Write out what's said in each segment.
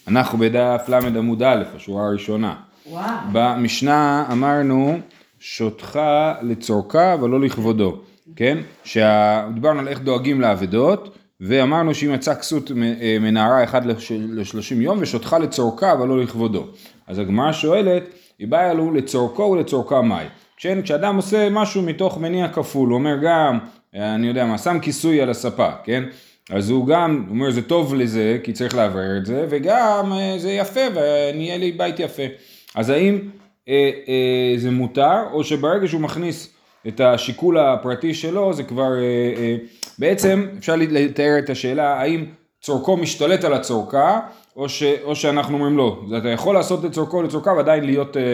אנחנו בדף למד עמוד א', השורה הראשונה. במשנה אמרנו שותך לצורכה ולא לכבודו, כן? שדיברנו על איך דואגים לאבדות, ואמרנו שאם יצא כסות מנערה 1 ל-30 יום, ושותך לצורכה ולא לכבודו. אז הגמרא שואלת, היא באה לו לצורכו ולצורכה מאי. כשאדם עושה משהו מתוך מניע כפול, הוא אומר גם, אני יודע מה, שם כיסוי על הספה, כן? אז הוא גם אומר זה טוב לזה, כי צריך לעבר את זה, וגם זה יפה, ונהיה לי בית יפה. אז האם זה מותר, או שברגע שהוא מכניס את השיקול הפרטי שלו, זה כבר, בעצם אפשר לתאר את השאלה, האם צורכו משתלט על הצורכה, או שאנחנו אומרים לא. אתה יכול לעשות את צורכו לצורכה, ועדיין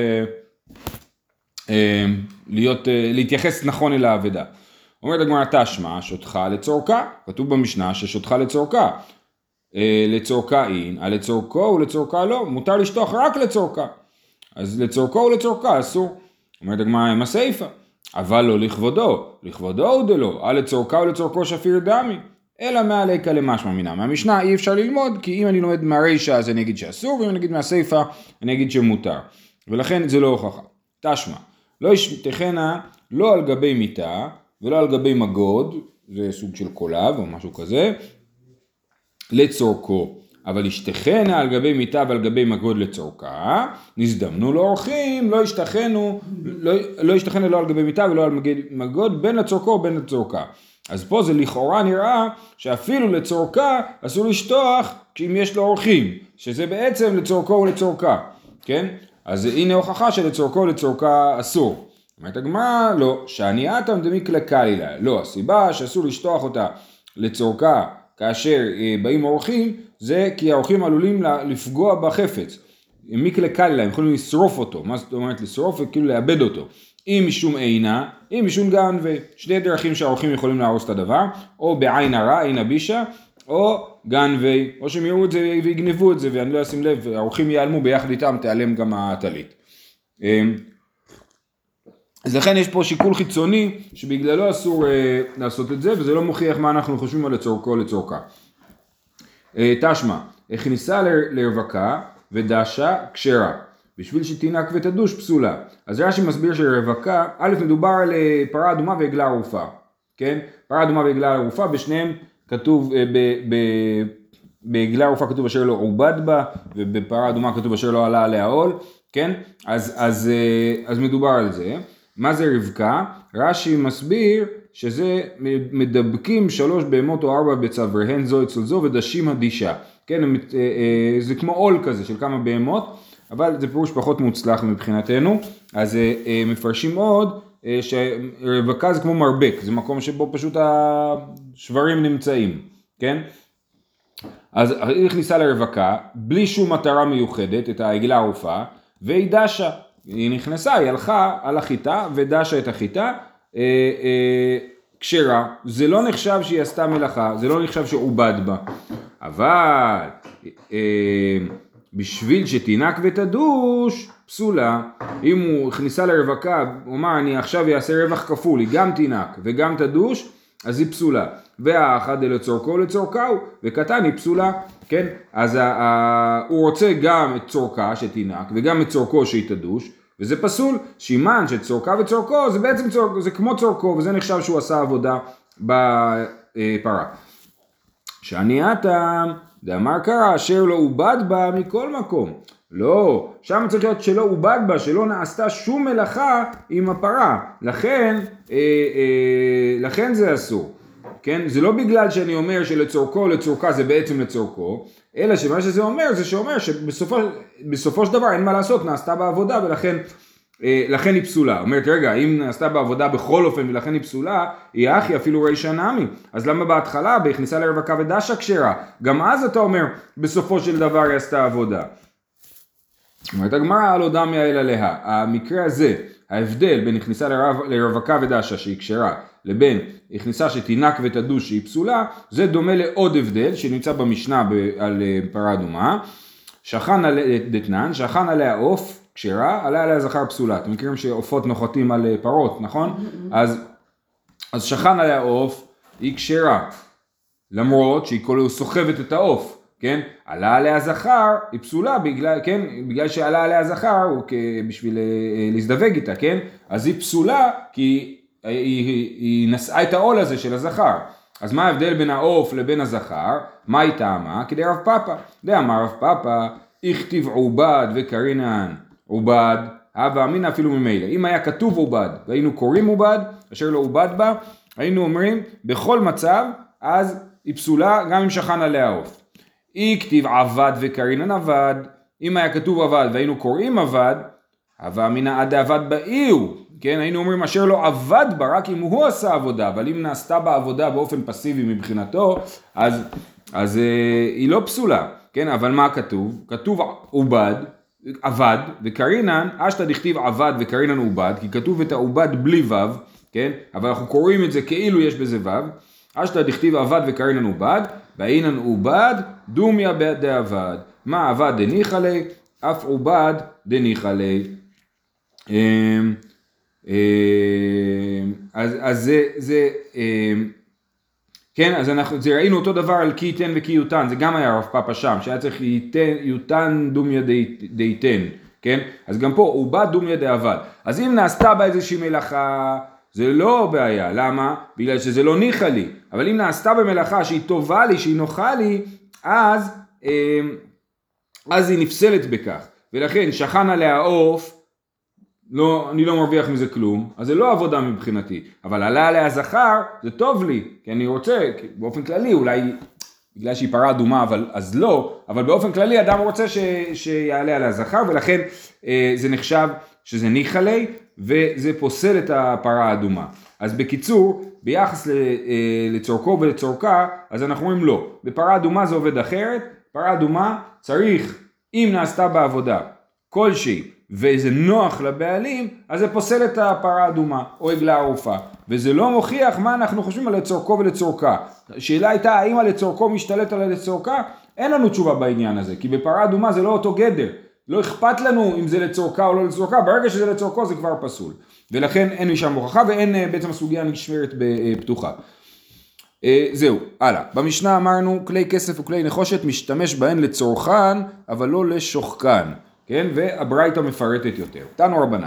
להתייחס נכון אל האבדה. אומרת הגמרא תשמע, שותך לצורכה, כתוב במשנה ששותך לצורכה, לצורכה אין, על לצורכו ולצורכה לא, מותר לשטוח רק לצורכה, אז לצורכו ולצורכה אסור. אומרת הגמרא עם הסיפה, אבל לא לכבודו, לכבודו הוא דלא, על לצורכה ולצורכו שפיר דמי, אלא מעליקה למשמע מינה. מהמשנה אי אפשר ללמוד, כי אם אני לומד מהרישה אז אני אגיד שאסור, ואם אני אגיד מהסיפה אני אגיד שמותר, ולכן זה לא הוכחה. תשמע, לא ישתכנה לא על גבי מיטה, ולא על גבי מגוד, זה סוג של קולב או משהו כזה, לצורכו. אבל ישתכנה על גבי מיטה ועל גבי מגוד לצורכה, נזדמנו לאורחים, לא ישתכנה לא על גבי מיטה ולא על מגוד, בין לצורכו ובין לצורכה. אז פה זה לכאורה נראה שאפילו לצורכה אסור לשטוח אם יש לו אורחים, שזה בעצם לצורכו ולצורכה, כן? אז הנה הוכחה שלצורכו ולצורכה אסור. אומרת הגמרא, לא, שענייתם דמיקלה קלילה, לא, הסיבה שאסור לשטוח אותה לצורכה כאשר באים אורחים, זה כי האורחים עלולים לפגוע בחפץ. מיקלה קלילה, הם יכולים לשרוף אותו, מה זאת אומרת לשרוף? כאילו לאבד אותו. אם משום עינה, אם משום גן, ושני דרכים שהאורחים יכולים להרוס את הדבר, או בעין הרע, עין הבישה, או גן או שהם יראו את זה ויגנבו את זה, ואני לא אשים לב, האורחים ייעלמו ביחד איתם, תיעלם גם הטלית. אז לכן יש פה שיקול חיצוני שבגללו אסור לעשות את זה, וזה לא מוכיח מה אנחנו חושבים על לצורכו לצורכה. תשמע, הכניסה לרווקה ודשה כשרה, בשביל שתינק ותדוש פסולה. אז רש"י מסביר שרווקה, א' מדובר על פרה אדומה ועגלה ערופה, כן? פרה אדומה ועגלה ערופה, בשניהם כתוב, בעגלה ערופה כתוב אשר לא עובד בה, ובפרה אדומה כתוב אשר לא עלה עליה עול, כן? אז מדובר על זה. מה זה רבקה? רש"י מסביר שזה מדבקים 3 בהמות או 4 בצוואריהן זו אצל זו ודשים הדישה. כן, זה כמו עול כזה של כמה בהמות, אבל זה פירוש פחות מוצלח מבחינתנו. אז מפרשים עוד שרבקה זה כמו מרבק, זה מקום שבו פשוט השברים נמצאים, כן? אז היא הכניסה לרווקה בלי שום מטרה מיוחדת, את העגלה הערופה, והיא דשה. היא נכנסה, היא הלכה על החיטה ודשה את החיטה כשרה. זה לא נחשב שהיא עשתה מלאכה, זה לא נחשב שעובד בה. אבל בשביל שתינק ותדוש פסולה. אם הוא הכניסה לרווקה, הוא אמר אני עכשיו אעשה רווח כפול, היא גם תינק וגם תדוש, אז היא פסולה. והאחד לצורכו לצורכהו, וקטן היא פסולה, כן? אז הוא רוצה גם את צורכה שתינק, וגם את צורכו שהיא תדוש, וזה פסול. שימן שצורכה וצורכו, זה בעצם צורכו, זה כמו צורכו, וזה נחשב שהוא עשה עבודה בפרה. שענייתם, דאמר קרא, אשר לא עובד בה מכל מקום. לא, שם צריך להיות שלא עובד בה, שלא נעשתה שום מלאכה עם הפרה, לכן זה אסור. כן? זה לא בגלל שאני אומר שלצורכו לצורכה זה בעצם לצורכו, אלא שמה שזה אומר זה שאומר שבסופו של דבר אין מה לעשות, נעשתה בעבודה ולכן היא פסולה. אומרת רגע, אם נעשתה בעבודה בכל אופן ולכן היא פסולה, היא אחי אפילו רישא נמי. אז למה בהתחלה בהכניסה לרווקה ודשה כשרה? גם אז אתה אומר בסופו של דבר היא עשתה עבודה. אומרת הגמרא לא דמי אלא לה. המקרה הזה, ההבדל בין הכניסה לרווקה ודשה שהיא כשרה, לבין הכניסה שתינק ותדוש שהיא פסולה, זה דומה לעוד הבדל שנמצא במשנה על פרה אדומה. שכן דתנן, שכן עליה עוף כשרה, עליה זכר פסולה. אתם מכירים שעופות נוחתים על פרות, נכון? אז שכן עליה עוף היא כשרה, למרות שהיא כל סוחבת את העוף, כן? עלה עליה זכר, היא פסולה בגלל, כן? בגלל שעלה עליה זכר, הוא בשביל להזדווג איתה, כן? אז היא פסולה כי היא נשאה את העול הזה של הזכר. אז מה ההבדל בין העוף לבין הזכר? מה היא טעמה? כדי רב פאפא. דאמר רב פאפא, הכתיב עובד וקרינן עובד, הווה אמינא אפילו ממילא. אם היה כתוב עובד והיינו קוראים עובד, אשר לא עובד בה, היינו אומרים בכל מצב, אז היא פסולה גם אם שכן עליה עוף. הכתיב עבד וקרינן עבד, אם היה כתוב עבד והיינו קוראים עבד, הווה אמינא עד עבד באיהו, כן, היינו אומרים אשר לא עבד בה רק אם הוא עשה עבודה, אבל אם נעשתה בה עבודה באופן פסיבי מבחינתו, אז היא לא פסולה, כן, אבל מה כתוב? כתוב עובד, עבד, וקרינן, אשתא דכתיב עבד וקרינן עובד, כי כתוב את העובד בלי וו, כן, אבל אנחנו קוראים את זה כאילו יש בזה וו, אשתא דכתיב עבד וקרינן עובד, ואינן עובד, דומיה דעבד, מה עבד דניחא ליה, אף עובד דניחא ליה. אז זה כן, אז אנחנו ראינו אותו דבר על כי ייתן וכי יותן, זה גם היה רב פאפא שם, שהיה צריך יותן דומיה דייתן, כן? אז גם פה עובד דומיה דעבד. אז אם נעשתה בה איזושהי מלאכה, זה לא בעיה, למה? בגלל שזה לא ניחא לי, אבל אם נעשתה במלאכה שהיא טובה לי, שהיא נוחה לי, אז היא נפסלת בכך, ולכן שכן עליה עוף, לא, אני לא מרוויח מזה כלום, אז זה לא עבודה מבחינתי, אבל עלה עליה זכר, זה טוב לי, כי אני רוצה, באופן כללי, אולי בגלל שהיא פרה אדומה, אז לא, אבל באופן כללי אדם רוצה שיעלה עליה זכר, ולכן זה נחשב שזה ניחא ליה, וזה פוסל את הפרה האדומה. אז בקיצור, ביחס לצורכו ולצורכה, אז אנחנו אומרים לא, בפרה אדומה זה עובד אחרת, פרה אדומה צריך, אם נעשתה בעבודה כלשהי, וזה נוח לבעלים, אז זה פוסל את הפרה האדומה, או עגלה ערופה. וזה לא מוכיח מה אנחנו חושבים על לצורכו ולצורכה. השאלה הייתה, האם הלצורכו משתלט על הלצורכה? אין לנו תשובה בעניין הזה, כי בפרה אדומה זה לא אותו גדר. לא אכפת לנו אם זה לצורכה או לא לצורכה, ברגע שזה לצורכו זה כבר פסול. ולכן אין משם הוכחה, ואין בעצם הסוגיה נשמרת פתוחה. זהו, הלאה. במשנה אמרנו, כלי כסף וכלי נחושת משתמש בהן לצורכן, אבל לא לשוחקן. כן, והברייתא מפרטת יותר. תנו רבנן.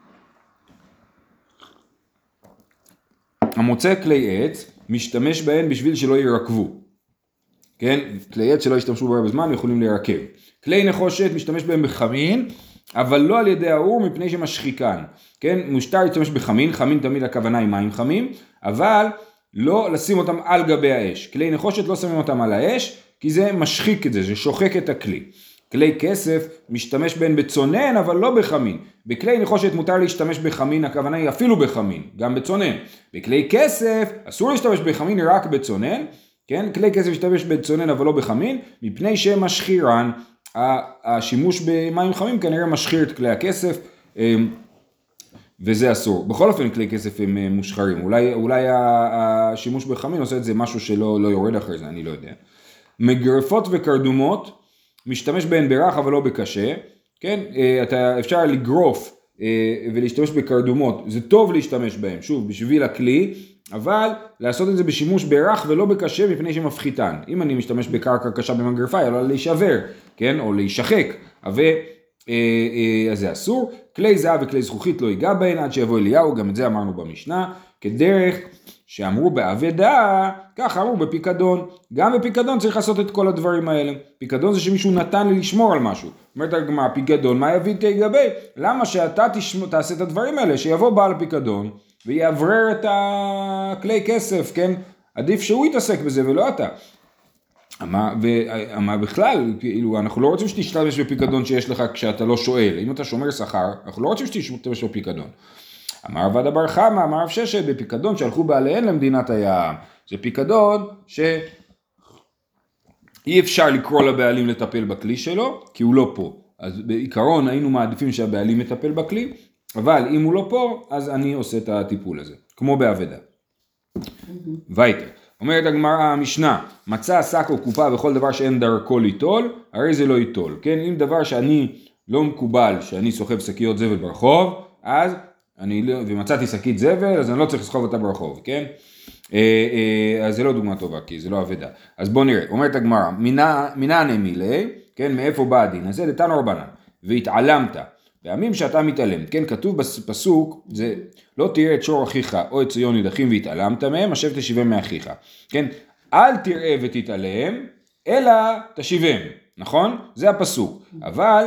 המוצא כלי עץ משתמש בהן בשביל שלא ירקבו. כן, כלי עץ שלא ישתמשו בהן בזמן יכולים להירקב. כלי נחושת משתמש בהן בחמין, אבל לא על ידי האור מפני שמשחיקן. כן, מושטר ישתמש בחמין, חמין תמיד הכוונה עם מים חמים, אבל לא לשים אותם על גבי האש. כלי נחושת לא שמים אותם על האש, כי זה משחיק את זה, זה שוחק את הכלי. כלי כסף משתמש בהן בצונן, אבל לא בחמין. בכלי נחושת מותר להשתמש בחמין, הכוונה היא אפילו בחמין, גם בצונן. בכלי כסף אסור להשתמש בחמין, רק בצונן. כן? כלי כסף משתמש בצונן, אבל לא בחמין, מפני שמשחירן. השימוש במים חמים כנראה משחיר את כלי הכסף, וזה אסור. בכל אופן כלי כסף הם מושחרים. אולי השימוש בחמין עושה את זה משהו שלא יורד אחרי זה, אני לא יודע. מגרפות וקרדומות, משתמש בהן ברך אבל לא בקשה, כן? אפשר לגרוף ולהשתמש בקרדומות, זה טוב להשתמש בהן, שוב, בשביל הכלי, אבל לעשות את זה בשימוש ברך ולא בקשה מפני שמפחיתן. אם אני משתמש בקרקע קשה במגרפה, היא עלולה להישבר, כן? או להישחק, אז זה אסור. כלי זהב וכלי זכוכית לא ייגע בהן עד שיבוא אליהו, גם את זה אמרנו במשנה, כדרך שאמרו באבדה, ככה אמרו בפיקדון. גם בפיקדון צריך לעשות את כל הדברים האלה. פיקדון זה שמישהו נתן לי לשמור על משהו. אומרת הגמרא, פיקדון, מה יביא תגבי? למה שאתה תעשה את הדברים האלה? שיבוא בעל פיקדון ויעברר את הכלי כסף, כן? עדיף שהוא יתעסק בזה ולא אתה. מה בכלל, כאילו, אנחנו לא רוצים שתשתמש בפיקדון שיש לך כשאתה לא שואל. אם אתה שומר שכר, אנחנו לא רוצים שתשתמש בפיקדון. אמר עבד בר חמא, אמר רב ששת, בפיקדון שהלכו בעליהן למדינת הים. זה פיקדון שאי אפשר לקרוא לבעלים לטפל בכלי שלו, כי הוא לא פה. אז בעיקרון היינו מעדיפים שהבעלים יטפל בכלי, אבל אם הוא לא פה, אז אני עושה את הטיפול הזה, כמו בעבדה. וייטר. אומרת הגמרא המשנה, מצא שק או קופה בכל דבר שאין דרכו ליטול, הרי זה לא ייטול. כן, אם דבר שאני לא מקובל, שאני סוחב שקיות זבל ברחוב, אז ומצאתי שקית זבל, אז אני לא צריך לסחוב אותה ברחוב, כן? אז זה לא דוגמה טובה, כי זה לא אבדה. אז בוא נראה, אומרת הגמרא, מינן מילי, כן, מאיפה בא הדין הזה? דתנו רבנן, והתעלמת, פעמים שאתה מתעלם, כן, כתוב בפסוק, זה לא תראה את שור אחיך או את ציון נידחים והתעלמת מהם, השב תשיבם מאחיך, כן, אל תראה ותתעלם, אלא תשיבם, נכון? זה הפסוק, אבל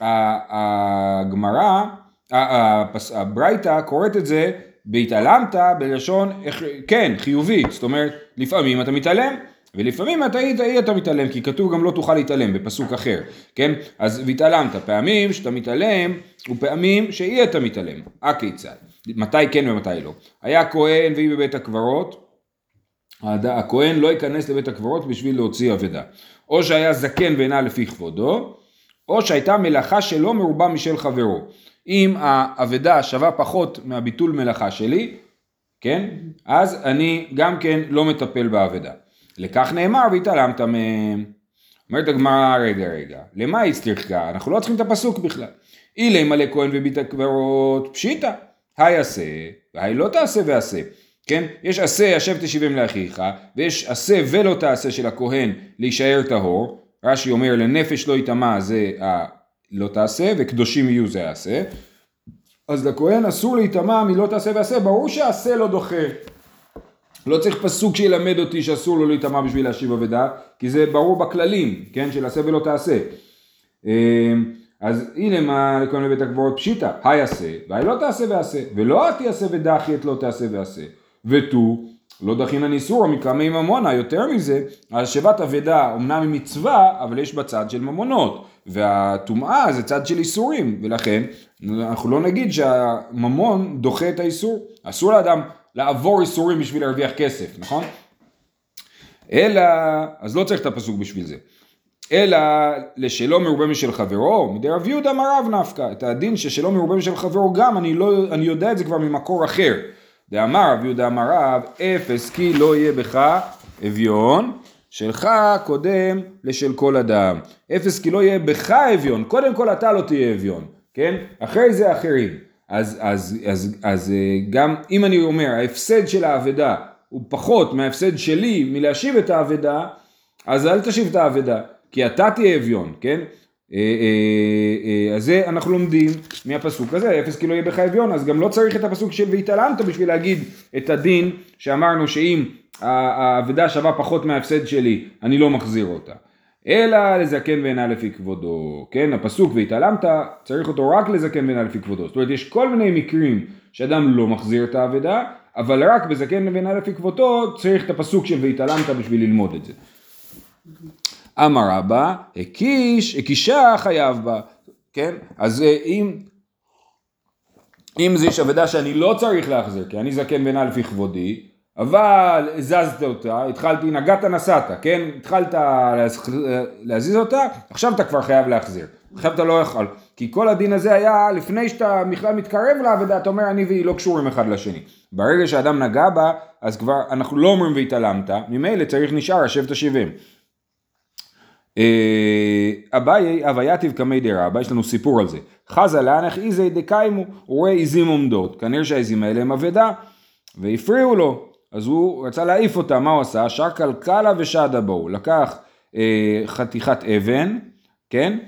הגמרא, הברייתא קוראת את זה, בהתעלמת בלשון, כן, חיובית, זאת אומרת, לפעמים אתה מתעלם, ולפעמים אתה מתעלם, כי כתוב גם לא תוכל להתעלם בפסוק אחר, כן? אז והתעלמת, פעמים שאתה מתעלם, ופעמים שאי אתה מתעלם. הכיצד? מתי כן ומתי לא? היה כהן והיא בבית הקברות, הכהן לא ייכנס לבית הקברות בשביל להוציא אבדה. או שהיה זקן ואינה לפי כבודו, או שהייתה מלאכה שלא מרובה משל חברו. אם האבדה שווה פחות מהביטול מלאכה שלי, כן? אז אני גם כן לא מטפל באבדה. לכך נאמר והתעלמת מהם. אומרת הגמרא, רגע, למה הצטרכה? אנחנו לא צריכים את הפסוק בכלל. אילי מלא כהן ובית הקברות, פשיטה, היי עשה, והי לא תעשה ועשה. כן? יש עשה, השב תשיבם לאחיך, ויש עשה ולא תעשה של הכהן להישאר טהור. רש"י אומר לנפש לא יטמא זה לא תעשה, וקדושים יהיו זה יעשה. אז לכהן אסור להיטמא מלא תעשה ועשה, ברור שעשה לא דוחה. לא צריך פסוק שילמד אותי שאסור לו להיטמא בשביל להשיב אבדה, כי זה ברור בכללים, כן, של עשה ולא תעשה. אז הנה מה לכהן לבית הקברות פשיטה, היי עשה, והי לא תעשה ועשה, ולא תעשה ודחי את לא תעשה ועשה. ותו, לא דחינן איסור מקמי ממונה, יותר מזה, השבת אבדה אמנם היא מצווה, אבל יש בצד של ממונות, והטומאה זה צד של איסורים, ולכן אנחנו לא נגיד שהממון דוחה את האיסור, אסור לאדם לעבור איסורים בשביל להרוויח כסף, נכון? אלא, אז לא צריך את הפסוק בשביל זה, אלא לשלא מרובה משל חברו, מדי רב יהודה אמר רב נפקא, את הדין ששלא מרובה משל חברו גם, אני יודע את זה כבר ממקור אחר, דאמר רב יהודה אמר רב, אפס כי לא יהיה בך אביון, שלך קודם לשל כל אדם, אפס כי לא יהיה בך אביון, קודם כל אתה לא תהיה אביון, כן? אחרי זה אחרים. אז גם אם אני אומר ההפסד של האבדה הוא פחות מההפסד שלי מלהשיב את האבדה, אז אל תשיב את האבדה, כי אתה תהיה אביון, כן? אז זה אנחנו לומדים מהפסוק הזה, אפס כי לא יהיה בך אביון, אז גם לא צריך את הפסוק של והתעלמת בשביל להגיד את הדין שאמרנו שאם האבדה שווה פחות מההפסד שלי, אני לא מחזיר אותה. אלא לזקן ואינה לפי כבודו, כן? הפסוק והתעלמת, צריך אותו רק לזקן ואינה לפי כבודו. זאת אומרת, יש כל מיני מקרים שאדם לא מחזיר את האבדה, אבל רק בזקן ואינה לפי כבודו צריך את הפסוק של והתעלמת בשביל ללמוד את זה. אמר רבא, הקישה חייב בה, כן? אז אם זה יש אבדה שאני לא צריך להחזיר, כי אני זקן ואינה לפי כבודי, אבל הזזת אותה, נגעת נסעת, כן? התחלת להזיז אותה, עכשיו אתה כבר חייב להחזיר. עכשיו אתה לא יכול, כי כל הדין הזה היה לפני שאתה בכלל מתקרב לאבדה, אתה אומר אני והיא לא קשורים אחד לשני. ברגע שאדם נגע בה, אז כבר אנחנו לא אומרים והתעלמת, ממילא צריך נשאר השב תשיבם. אביי הווייתיו קמי דרבא, יש לנו סיפור על זה. חזה לאנך איזי דקיימו, הוא רואה עיזים עומדות, כנראה שהעיזים האלה הם אבדה, והפריעו לו. אז הוא רצה להעיף אותה, מה הוא עשה? שר קלקלה ושדה בו, לקח חתיכת אבן, כן?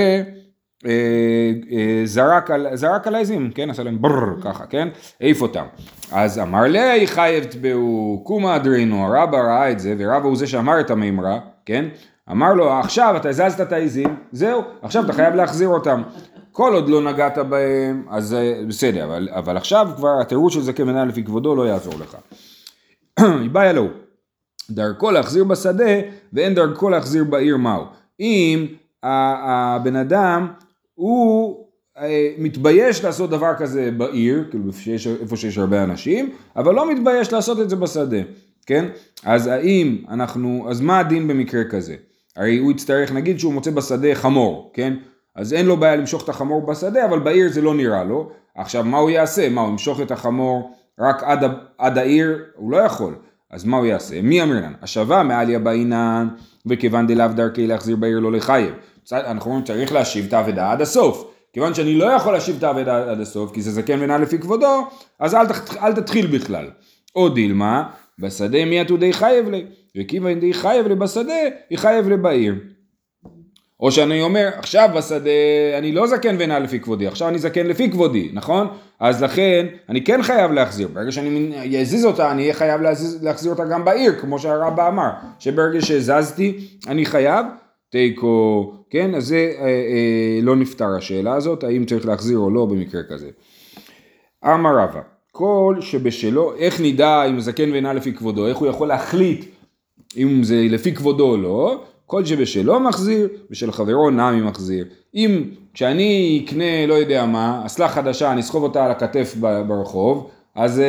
וזרק על העזים, כן? עשה להם ברר ככה, כן? העיף אותם. אז אמר לי חייב תבעו, קומה אדרינו, הרבא ראה את זה, ורבא הוא זה שאמר את המימרה, כן? אמר לו, עכשיו אתה הזזת את העזים, זהו, עכשיו אתה חייב להחזיר אותם. כל עוד לא נגעת בהם, אז בסדר, אבל עכשיו כבר התירוץ של זקן ואינה לפי כבודו לא יעזור לך. בעיה לו, דרכו להחזיר בשדה ואין דרכו להחזיר בעיר מהו. אם הבן אדם הוא מתבייש לעשות דבר כזה בעיר, כאילו איפה שיש הרבה אנשים, אבל לא מתבייש לעשות את זה בשדה, כן? אז אז מה הדין במקרה כזה? הרי הוא יצטרך, נגיד שהוא מוצא בשדה חמור, כן? אז אין לו בעיה למשוך את החמור בשדה, אבל בעיר זה לא נראה לו. עכשיו מה הוא יעשה? מה הוא ימשוך את החמור רק עד העיר? הוא לא יכול. אז מה הוא יעשה? מי אמר לנו? השווה מעליה בעינן, וכיוון דלאו דרכי להחזיר בעיר לא לחייב. אנחנו אומרים צריך להשיב את האבדה עד הסוף. כיוון שאני לא יכול להשיב את האבדה עד הסוף, כי זה זקן ואינה לפי כבודו, אז אל תתחיל בכלל. או דילמה, בשדה מיעטו די חייב לי, וכיוון די חייב לי בשדה, היא חייב לי בעיר. או שאני אומר, עכשיו בשדה אני לא זקן ואינה לפי כבודי, עכשיו אני זקן לפי כבודי, נכון? אז לכן אני כן חייב להחזיר, ברגע שאני אזיז אותה, אני אהיה חייב להחזיר אותה גם בעיר, כמו שהרבא אמר, שברגע שהזזתי אני חייב, תיקו, כן? אז זה לא נפתר השאלה הזאת, האם צריך להחזיר או לא במקרה כזה. אמר רבא, כל שבשלו, איך נדע אם זקן ואינה לפי כבודו, איך הוא יכול להחליט אם זה לפי כבודו או לא, כל שבשלו מחזיר, בשל חברו נמי מחזיר. אם כשאני אקנה לא יודע מה, אסלה חדשה, אני אסחוב אותה על הכתף ברחוב, אז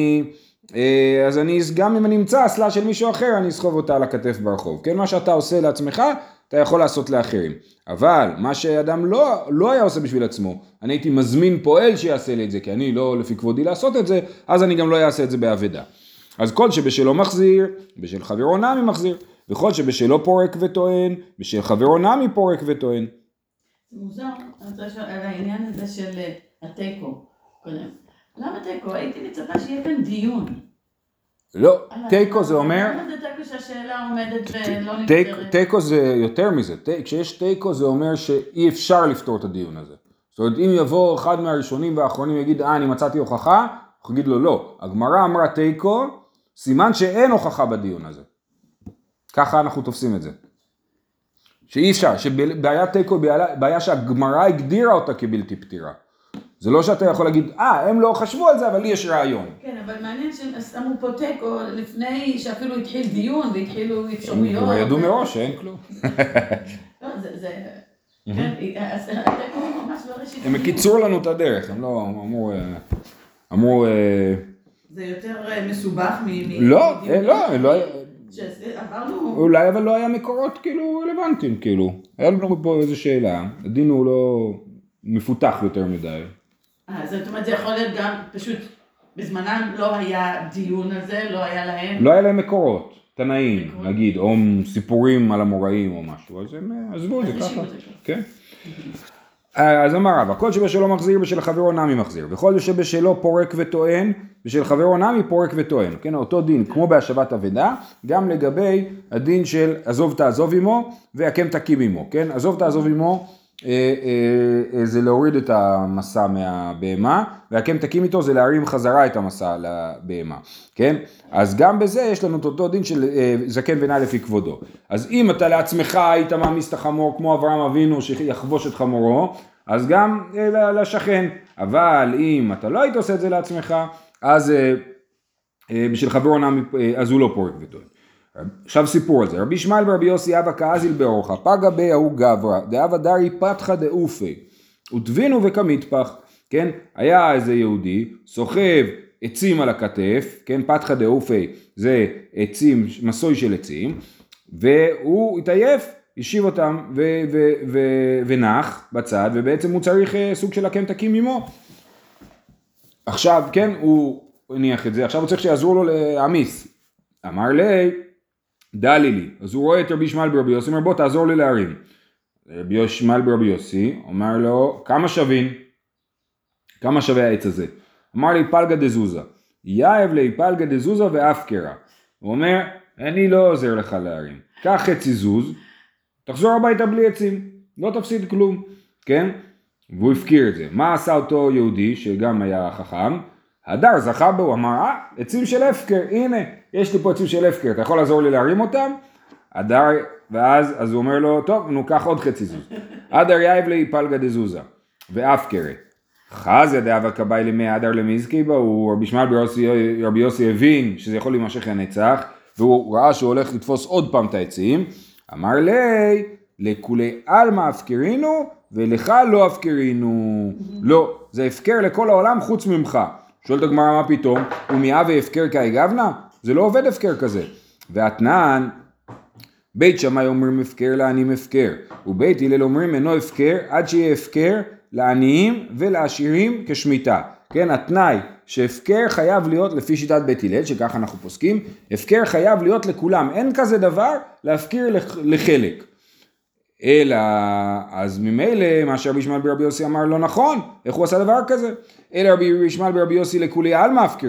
אני גם אם אני אמצא אסלה של מישהו אחר, אני אסחוב אותה על הכתף ברחוב. כן, מה שאתה עושה לעצמך, אתה יכול לעשות לאחרים. אבל מה שאדם לא היה עושה בשביל עצמו, אני הייתי מזמין פועל שיעשה לי את זה, כי אני לא לפי כבודי לעשות את זה, אז אני גם לא אעשה את זה בעבדה. אז כל שבשלו מחזיר, בשל חברו נמי מחזיר. וכל שבשלו פורק וטוען, בשל חברו נמי פורק וטוען. מוזר, אני רוצה לשאול על העניין הזה של התיקו. למה תיקו? הייתי מצפה שיהיה כאן דיון. לא, תיקו זה אומר... למה זה תיקו שהשאלה עומדת ולא נפתרת? תיקו זה יותר מזה. כשיש תיקו זה אומר שאי אפשר לפתור את הדיון הזה. זאת אומרת, אם יבוא אחד מהראשונים והאחרונים ויגיד, אני מצאתי הוכחה, הוא יגיד לו לא. הגמרא אמרה תיקו, סימן שאין הוכחה בדיון הזה. ככה אנחנו תופסים את זה. שאי אפשר, שבעיית תיקו היא בעיה שהגמרא הגדירה אותה כבלתי פתירה. זה לא שאתה יכול להגיד, הם לא חשבו על זה, אבל לי יש רעיון. כן, אבל מעניין ששמו פה תיקו לפני שאפילו התחיל דיון והתחילו אפשרויות. הם ידעו מראש שאין כלום. לא, זה... כן, אז התיקו ממש לא ראשית. הם קיצרו לנו את הדרך, הם לא אמרו... זה יותר מסובך לא, לא... שעברנו... אולי אבל לא היה מקורות כאילו רלוונטיים, כאילו. היה לנו פה איזו שאלה, הדין הוא לא מפותח יותר מדי. זאת אומרת, זה יכול להיות גם פשוט, בזמנם לא היה דיון על זה, לא היה להם... לא היה להם מקורות, תנאים, נגיד, או סיפורים על המוראים או משהו, אז הם עזבו את זה ככה. כן. אז אמר רבא, כל שבשלו מחזיר בשל חברו נמי מחזיר, וכל שבשלו פורק וטוען, בשל חברו נמי פורק וטוען, כן, אותו דין, כמו בהשבת אבדה, גם לגבי הדין של עזוב תעזוב עמו, והקם תקים עמו, כן, עזוב תעזוב עמו, זה להוריד את המסע מהבהמה, והקם תקים איתו זה להרים חזרה את המסע לבהמה, כן, אז גם בזה יש לנו את אותו דין של זקן ואינה לפי כבודו, אז אם אתה לעצמך היית מעמיס את החמור כמו אברהם אבינו שיחבוש את חמורו, אז גם לשכן, אבל אם אתה לא היית עושה את זה לעצמך, אז בשביל חברו נמי, אז הוא לא פורק וטוען. עכשיו סיפור על זה, רבי ישמעאל ברבי יוסי אבא כאזיל באורחה, פגה בי ההוא גברא, דאבא דרי פתחה דאופי, וטבינו וכמטפח, כן, היה איזה יהודי, סוחב עצים על הכתף, כן, פתחה דאופי, זה עצים, מסוי של עצים, והוא התעייף, השיב אותם ונח בצד, ובעצם הוא צריך סוג של הקם תקים עמו. עכשיו, כן, הוא הניח את זה, עכשיו הוא צריך שיעזור לו להעמיס. אמר לי, דלי לי, אז הוא רואה את רבי ישמעאל ברבי יוסי, אומר בוא תעזור לי להרים. רבי ישמעאל ברבי יוסי, אומר לו, כמה שווין? כמה שווה העץ הזה? אמר לי, פלגה דזוזה. יאהב לי פלגה דזוזה ואף קרע. הוא אומר, אני לא עוזר לך להרים. קח חצי זוז, תחזור הביתה בלי עצים, לא תפסיד כלום, כן? והוא הפקיר את זה. מה עשה אותו יהודי, שגם היה חכם? הדר זכה בו, הוא אמר, עצים של הפקר, הנה, יש לי פה עצים של הפקר, אתה יכול לעזור לי להרים אותם? הדר, ואז הוא אומר לו, טוב, נו, קח עוד חצי זוז. הדר יאהב לי פלגה דזוזה, ואף קרא. חזיה דאבר קבאי למאה הדר למזקי בה, הוא רבי ישמעאל רבי יוסי הבין שזה יכול להימשך לנצח, והוא ראה שהוא הולך לתפוס עוד פעם את העצים, אמר לי, לכולי עלמא הפקרינו, ולך לא הפקרינו. לא, זה הפקר לכל העולם חוץ ממך. שואלת הגמרא מה פתאום, ומיעה והפקר כאי גבנה? זה לא עובד הפקר כזה. ואתנן, בית שמאי אומרים הפקר לעניים הפקר, ובית הלל אומרים אינו הפקר, עד שיהיה הפקר לעניים ולעשירים כשמיטה. כן, התנאי שהפקר חייב להיות לפי שיטת בית הלל, שככה אנחנו פוסקים, הפקר חייב להיות לכולם, אין כזה דבר להפקיר לחלק. אלא, אז ממילא מה שרבי ישמעאל ברבי יוסי אמר לא נכון, איך הוא עשה דבר כזה? אלא רבי ישמעאל ברבי יוסי לכולי עלמא הפקרינו.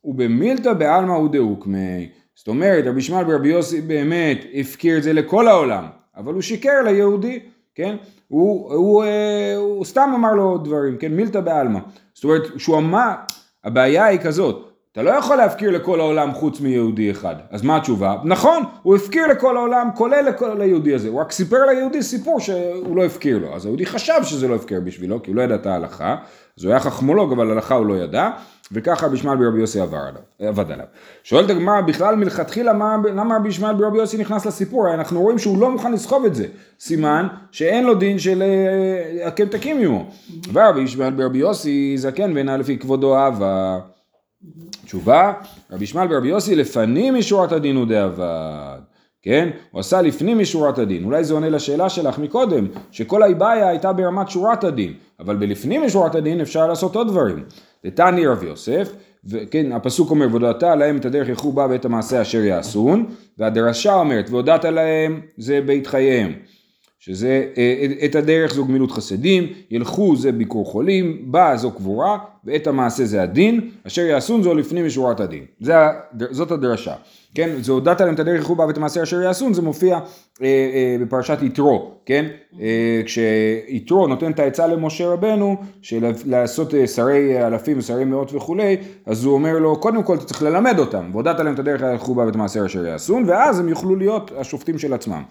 ובמילתא בעלמא הוא דאוקמי. זאת אומרת, רבי ישמעאל ברבי יוסי באמת הפקיר את זה לכל העולם, אבל הוא שיקר ליהודי, כן? הוא סתם אמר לו דברים, כן? מילתא בעלמא. זאת אומרת, שהוא אמר, הבעיה היא כזאת, אתה לא יכול להפקיר לכל העולם חוץ מיהודי אחד. אז מה התשובה? נכון, הוא הפקיר לכל העולם, כולל לכל היהודי הזה. הוא רק סיפר ליהודי סיפור שהוא לא הפקיר לו. אז היהודי חשב שזה לא הפקיר בשבילו, כי הוא לא ידע את ההלכה. אז הוא היה חכמולוג, אבל הלכה הוא לא ידע. וככה רבי ישמעאל ברבי יוסי עבד עליו. שואלת הגמרא, בכלל מלכתחילה, למה רבי ישמעאל ברבי יוסי נכנס לסיפור? אנחנו רואים שהוא לא מוכן לסחוב את זה. סימן שאין לו דין של עקם תקים עמו. ורבי ישמעאל ברבי יוסי זקן ואינה לפי כבודו אהבה. תשובה, רבי ישמעאל ברבי יוסי לפנים משורת הדין הוא דעבד, כן? הוא עשה לפנים משורת הדין. אולי זה עונה לשאלה שלך מקודם, שכל הבעיה הייתה ברמת שורת הדין, אבל בלפנים משורת הדין אפשר לעשות עוד דברים. לתני רבי יוסף, וכן, הפסוק אומר, והודעת להם את הדרך ילכו בה ואת המעשה אשר יעשון, והדרשה אומרת, והודעת להם זה בית חייהם. שזה את הדרך זו גמילות חסדים, ילכו זה ביקור חולים, בה זו קבורה, ואת המעשה זה הדין, אשר יעשון זו לפנים משורת הדין. זאת הדרשה. כן, זה הודעת להם את הדרך ילכו בה ואת המעשה אשר יעשון, זה מופיע בפרשת יתרו, כן? כשיתרו נותן את העצה למשה רבנו, לעשות שרי אלפים ושרי מאות וכולי, אז הוא אומר לו, קודם כל אתה צריך ללמד אותם, והודעת להם את הדרך ילכו בה ואת המעשה אשר יעשון, ואז הם יוכלו להיות השופטים של עצמם.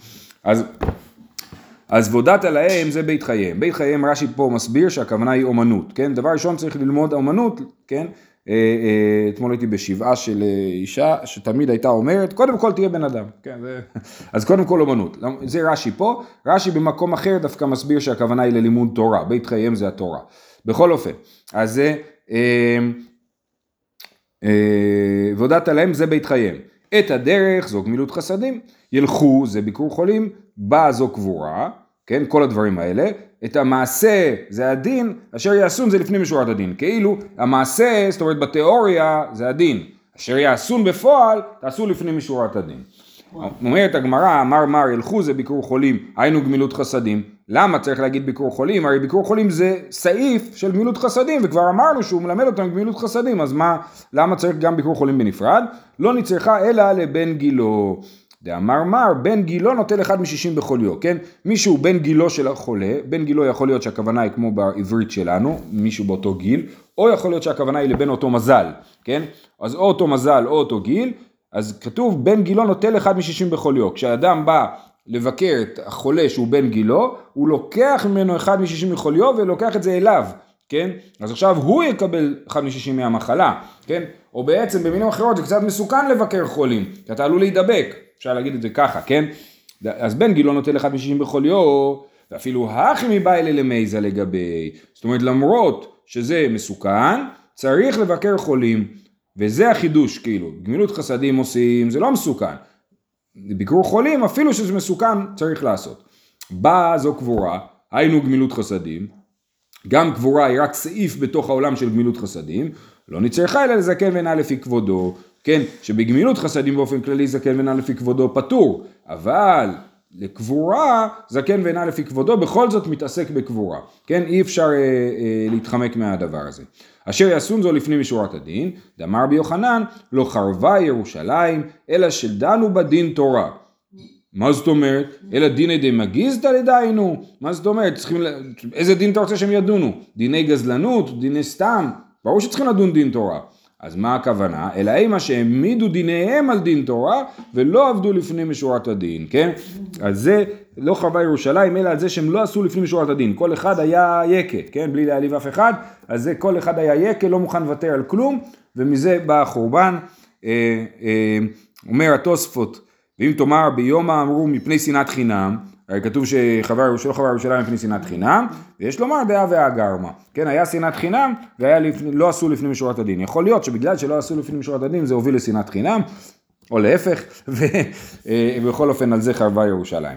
אז והודעת להם זה בית חייהם. בית חייהם רש"י פה מסביר שהכוונה היא אומנות, כן? דבר ראשון צריך ללמוד אומנות, כן? אתמול הייתי בשבעה של אישה שתמיד הייתה אומרת, קודם כל תהיה בן אדם, כן? אז קודם כל אומנות. זה רש"י פה. רש"י במקום אחר דווקא מסביר שהכוונה היא ללימוד תורה. בית חייהם זה התורה. בכל אופן, אז זה, והודעת להם זה בית חייהם. את הדרך זו גמילות חסדים, ילכו זה ביקור חולים, בה זו קבורה, כן, כל הדברים האלה, את המעשה זה הדין, אשר יעשון זה לפנים משורת הדין, כאילו המעשה, זאת אומרת בתיאוריה זה הדין, אשר יעשון בפועל, תעשו לפנים משורת הדין. אומרת הגמרא, אמר ילכו זה ביקור חולים, היינו גמילות חסדים, למה צריך להגיד ביקור חולים? הרי ביקור חולים זה סעיף של גמילות חסדים, וכבר אמרנו שהוא מלמד אותם גמילות חסדים, אז למה צריך גם ביקור חולים בנפרד? לא נצרכה אלא לבן גילו. דאמר בן גילו נוטל 1 מ-60 בכל יום, כן? מישהו בן גילו של החולה, בן גילו יכול להיות שהכוונה היא כמו בעברית שלנו, מישהו באותו גיל, או יכול להיות שהכוונה היא לבן אותו מזל, כן? אז או אותו מזל או אותו גיל, אז כתוב בן גילו נוטל 1 מ-60 בכל יום. כשאדם בא לבקר את החולה שהוא בן גילו, הוא לוקח ממנו 1 מ-60 בכל יום ולוקח את זה אליו, כן? אז עכשיו הוא יקבל 1 מ-60 מהמחלה, כן? או בעצם במילים אחרות זה קצת מסוכן לבקר חולים, כי אתה עלול להידבק, אפשר להגיד את זה ככה, כן? אז בן גילו נוטל 1 מ-60 בכל יום, ואפילו הכי מבא אלה למייזה לגבי, זאת אומרת למרות שזה מסוכן, צריך לבקר חולים, וזה החידוש כאילו, גמילות חסדים עושים, זה לא מסוכן, ביקור חולים אפילו שזה מסוכן צריך לעשות. באה זו קבורה, היינו גמילות חסדים, גם קבורה היא רק סעיף בתוך העולם של גמילות חסדים, לא נצטרכה אלא לזקן ואינה לפי כבודו, כן, שבגמילות חסדים באופן כללי זקן ואינה לפי כבודו פטור, אבל לקבורה זקן ואינה לפי כבודו בכל זאת מתעסק בקבורה, כן, אי אפשר להתחמק מהדבר הזה. אשר יעשון זו לפנים משורת הדין, דאמר רבי יוחנן, לא חרבה ירושלים, אלא שדנו בדין תורה. מה זאת אומרת? אלא דיני דמגיזתא לדיינו. מה זאת אומרת? איזה דין אתה רוצה שהם ידונו? דיני גזלנות? דיני סתם? ברור שצריכים לדון דין תורה. אז מה הכוונה? אלא אימה שהעמידו דיניהם על דין תורה, ולא עבדו לפנים משורת הדין, כן? אז זה לא חרבה ירושלים, אלא על זה שהם לא עשו לפנים משורת הדין. כל אחד היה יקה, כן? בלי להעליב אף אחד. אז זה כל אחד היה יקה, לא מוכן לוותר על כלום, ומזה בא החורבן. אומר התוספות, ואם תאמר ביום אמרו מפני שנאת חינם, הרי כתוב שלא חרבה ירושלים מפני שנאת חינם, ויש לומר דעה והגרמה. כן, היה שנאת חינם, ולא עשו לפנים משורת הדין. יכול להיות שבגלל שלא עשו לפנים משורת הדין, זה הוביל לשנאת חינם, או להפך, ובכל אופן על זה חרבה ירושלים.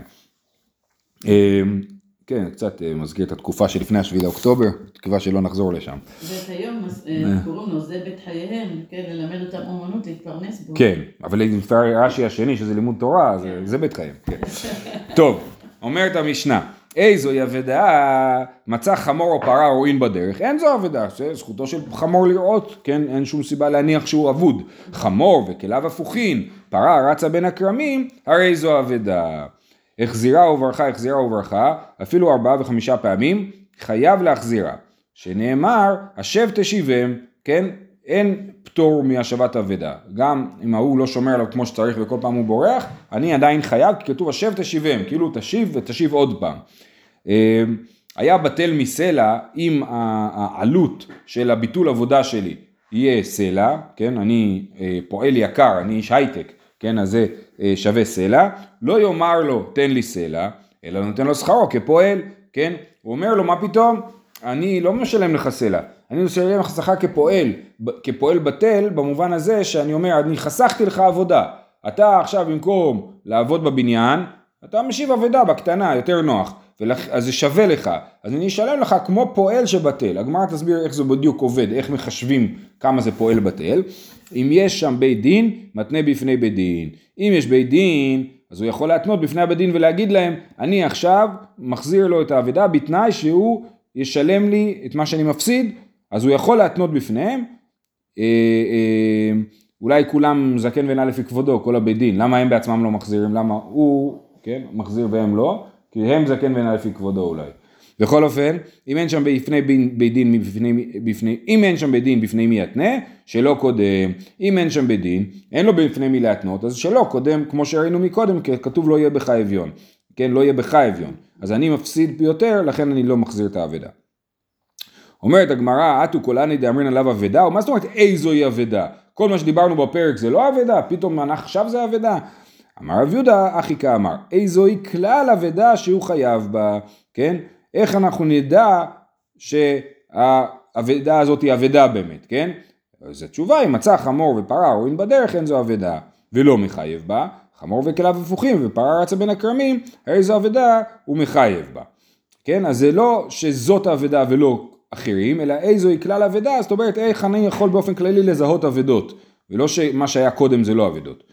כן, קצת מזכיר את התקופה שלפני 7 לאוקטובר, תקווה שלא נחזור לשם. ואת היום קוראים לו, זה בית חייהם, כן, ללמד אותם אומנות, להתפרנס בו. כן, אבל לפי רש"י השני, שזה לימוד תורה, זה בית חייהם. טוב, אומרת המשנה, איזוהי אבדה, מצא חמור או פרה רואים בדרך, אין זו אבדה, זה זכותו של חמור לראות, כן, אין שום סיבה להניח שהוא אבוד. חמור וכליו הפוכין, פרה רצה בין הכרמים, הרי זו אבדה. החזירה וברכה, אפילו 4 ו5 פעמים, חייב להחזירה. שנאמר, השב תשיבם, כן, אין פטור מהשבת אבדה. גם אם הוא לא שומר עליו כמו שצריך וכל פעם הוא בורח, אני עדיין חייב, כי כתוב השב תשיבם, כאילו תשיב ותשיב עוד פעם. היה בטל מסלע, אם העלות של הביטול עבודה שלי יהיה סלע, כן, אני פועל יקר, אני איש הייטק, כן, אז זה שווה סלע, לא יאמר לו תן לי סלע, אלא נותן לו שכרו כפועל, כן, הוא אומר לו מה פתאום, אני לא משלם לך סלע, אני משלם לך שכר כפועל בטל, במובן הזה שאני אומר, אני חסכתי לך עבודה, אתה עכשיו במקום לעבוד בבניין, אתה משיב עבודה בקטנה, יותר נוח, אז זה שווה לך, אז אני אשלם לך כמו פועל שבטל. הגמרא תסביר איך זה בדיוק עובד, איך מחשבים כמה זה פועל בטל. אם יש שם בית דין, מתנה בפני בית דין. אם יש בית דין, אז הוא יכול להתנות בפני הבית דין ולהגיד להם, אני עכשיו מחזיר לו את העבודה בתנאי שהוא ישלם לי את מה שאני מפסיד, אז הוא יכול להתנות בפניהם, אולי כולם זקן ואין לפי כבודו, כל הבית דין, למה הם בעצמם לא מחזירים, למה הוא, כן, מחזיר והם לא, כי הם זקן ואין לפי כבודו אולי. בכל אופן, אם אין שם בית דין בפני מי יתנה, שלא קודם. אם אין שם בית דין, אין לו בפני מי להתנות, אז שלא קודם, כמו שראינו מקודם, כתוב לא יהיה בך אביון. כן, לא יהיה בך אביון. אז אני מפסיד יותר, לכן אני לא מחזיר את האבדה. אומרת הגמרא, אתו כולני דאמרין עליו אבדה, ומה זאת אומרת איזוהי אבדה? כל מה שדיברנו בפרק זה לא אבדה, פתאום עכשיו זה אבדה. אמר רב יהודה, אחי כאמר, איזוהי כלל אבדה שהוא חייב בה, כן? איך אנחנו נדע שהאבדה הזאת היא אבדה באמת, כן? אז התשובה, אם מצא חמור ופרה רואים בדרך, אין זו אבדה, ולא מחייב בה, חמור וכליו הפוכים ופרה רצה בין הכרמים, הרי זו אבדה, הוא מחייב בה. כן? אז זה לא שזאת האבדה ולא אחרים, אלא איזוהי כלל אבדה, זאת אומרת, איך אני יכול באופן כללי לזהות אבדות, ולא שמה שהיה קודם זה לא אבדות.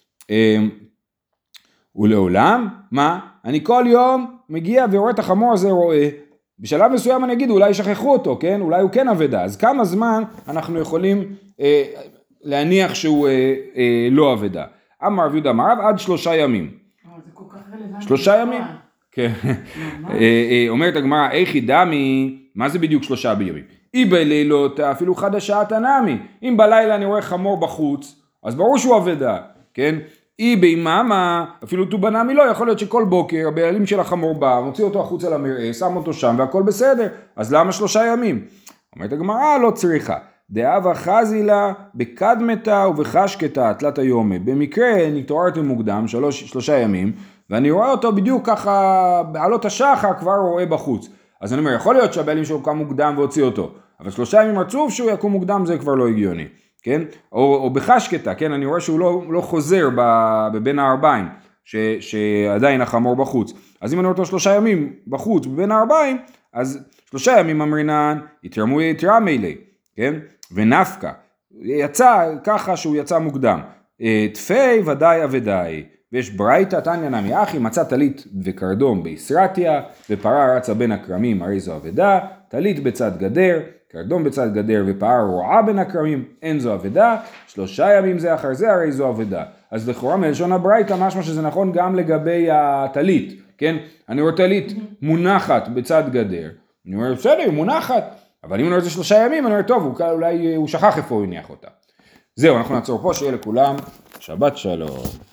ולעולם, מה? אני כל יום מגיע ורואה את החמור הזה רואה, בשלב מסוים אני אגיד אולי שכחו אותו, כן? אולי הוא כן אבדה, אז כמה זמן אנחנו יכולים להניח שהוא לא אבדה? אמר רב יהודה אמר רב עד 3 ימים. זה כל כך רלוונטי. 3 ימים? כן. אומרת הגמרא, איך ידמי, מה זה בדיוק 3 בימים? אי בלילות אפילו חדשה תנמי, אם בלילה אני רואה חמור בחוץ, אז ברור שהוא אבדה, כן? אי ביממה, אפילו טובנמי לא, יכול להיות שכל בוקר הבעלים של החמור בא, מוציא אותו החוצה למרעה, שם אותו שם והכל בסדר, אז למה 3 ימים? אומרת הגמרא, לא צריכה. דאבה חזילה בקדמתה ובחשקתה תלת היומה. במקרה נתעוררתי מוקדם 3 ימים, ואני רואה אותו בדיוק ככה, בעלות השחר כבר רואה בחוץ. אז אני אומר, יכול להיות שהבעלים שלו קם מוקדם והוציא אותו, אבל 3 ימים רצוף שהוא יקום מוקדם זה כבר לא הגיוני. כן? או בחשקתה, כן? אני רואה שהוא לא חוזר בבין הערביים, שעדיין החמור בחוץ. אז אם אני רואה אותו 3 ימים בחוץ בבין הערביים, אז 3 ימים אמרינן, יתרמו יתרה מילי, כן? ונפקה, יצא ככה שהוא יצא מוקדם. תפי ודאי אבדאי, ויש ברייתא תניא נמי אחי, מצא טלית וקרדום בישרתיה, ופרה רצה בין הכרמים, הרי זו אבדה, טלית בצד גדר, קרדום בצד גדר ופרה רועה בין הכרמים, אין זו אבדה, 3 ימים זה אחר זה, הרי זו אבדה. אז לכאורה מלשון הברייתא משמע שזה נכון גם לגבי הטלית, כן? אני רואה טלית מונחת בצד גדר, אני אומר בסדר, מונחת, אבל אם אני רואה את זה 3 ימים, אני אומר טוב, אולי הוא שכח איפה הוא הניח אותה. זהו, אנחנו נעצור פה, שיהיה לכולם שבת שלום.